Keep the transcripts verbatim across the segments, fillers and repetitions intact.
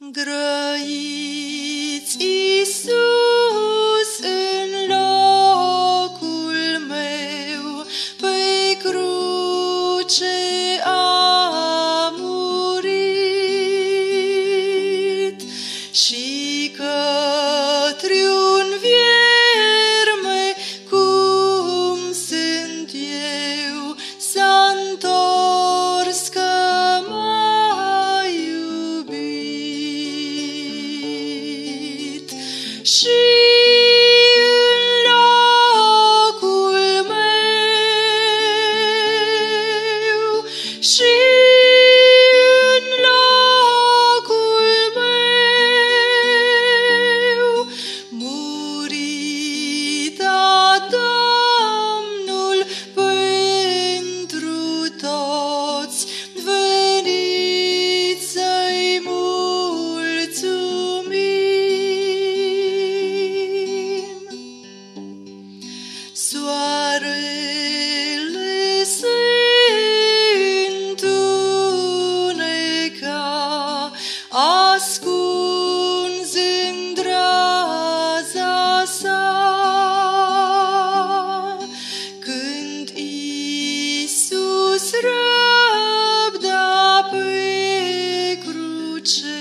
Grăiți Iisus în locul meu, pe cruce a murit și către-un vierme cum sunt eu s-a întors că m-a iubit. Și în locul meu, și în locul meu, murit a Domnul pentru toți, veniți să-i mulțumim. Soarele se întuneca, ascuns în raza sa, când Iisus răbda pe cruce,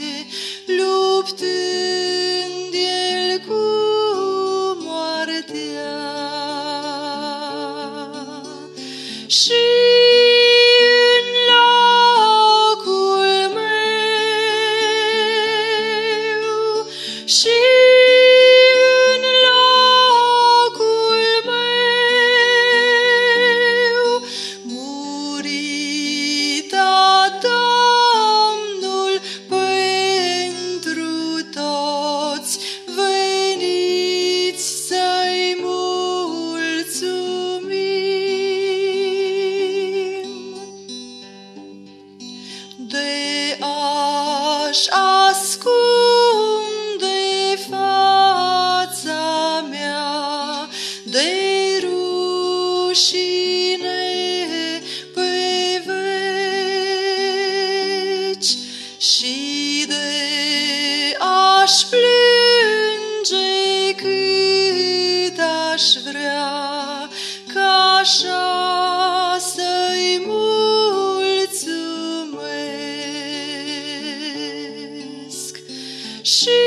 luptând El cu moartea. Și în locul meu, și în locul meu, murit a Domnul pentru toți, veniți să-i mulțumim. De aș ascunde fața mea de rușine pe veci și de aș plânge cât aș vrea, ca așa să-i mulțumesc. Și